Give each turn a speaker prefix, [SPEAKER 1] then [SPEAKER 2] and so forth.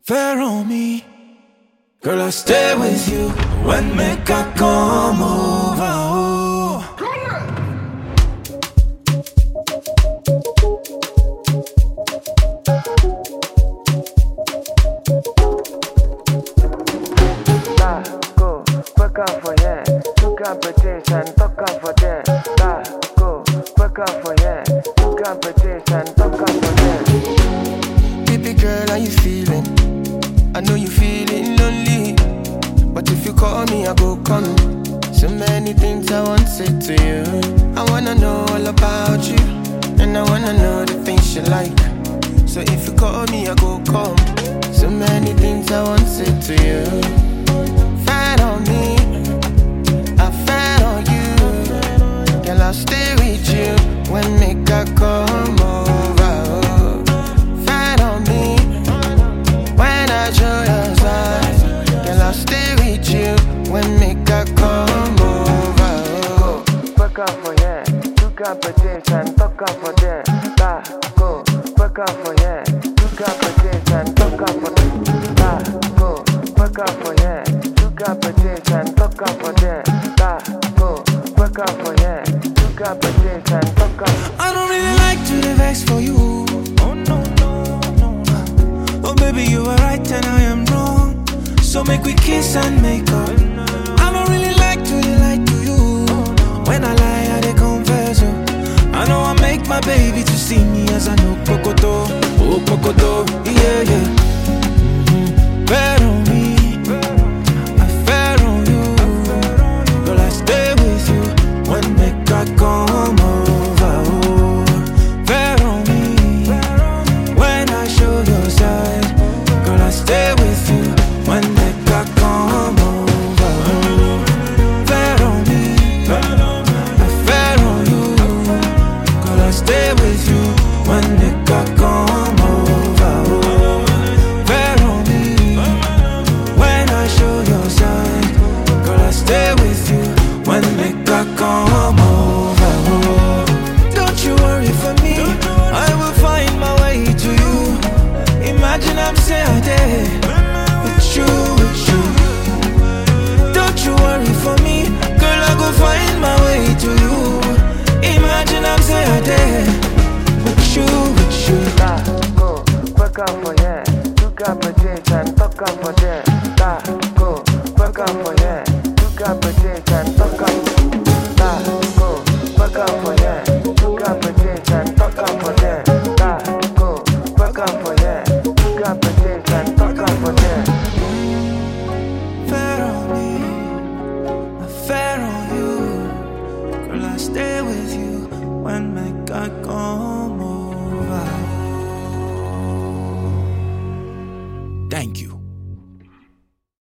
[SPEAKER 1] fair on me. Girl, I stay with you when make I come over. Oh.
[SPEAKER 2] Go, work out for yeah. Look at British and talk out for there. Go, work out for yeah. Look at British and talk out for there. Baby girl, how you feeling? I know you feeling lonely, but if you call me, I go come. So many things I want to say to you. I wanna know all about you, and I wanna know the things you like. So if you call me, I go come. So many things I want to say to you. Fat on me, I fat on you. Girl, I'll stay with you when make I come over. Fat on me, when I show your side. Girl, I'll stay with you when make I come over. Work out for yeah, look up a dish and talk up for there. Go, work out for yeah, look up a dish and talk up for there. Go, work out for yeah, look up a dish and talk up for there. Go, work out for yeah, look up a dish and talk up.
[SPEAKER 1] I don't really like to the vex for you. Oh no, no, no. Oh baby, you are right and I am wrong. So make we kiss and make up. I don't really like to lie to you. When I lie, I dey confess. Oh. I know I make my baby to see me as I know Kokoto. Oh Kokoto, yeah, yeah. Bet on me, I fair on you. Girl, I stay with you when make I come over. Oh, fair on me, when I show your side. Girl, I stay with you when make I come over. Oh, fair on me, I fair on you. Girl, I stay with you when make I come over. Oh, fair on me, when I show your side. Girl, I stay with you when make I come over. Oh, don't you worry for me, I will find my way to you. Imagine I'm saying with you, with you. Don't you worry for me, girl, I go find my way to you. Imagine I'm saying with you, with you.
[SPEAKER 2] Go, work out for yeah, look up a dish and talk up for there. Go, work out for yeah, look up a dish and talk up. Go, work out for yeah, look up a dish and talk up for there. Go, work out for yeah, look up a dish and talk up for there.
[SPEAKER 1] Fair on me, I fair on you. Girl, I stay with you when make I come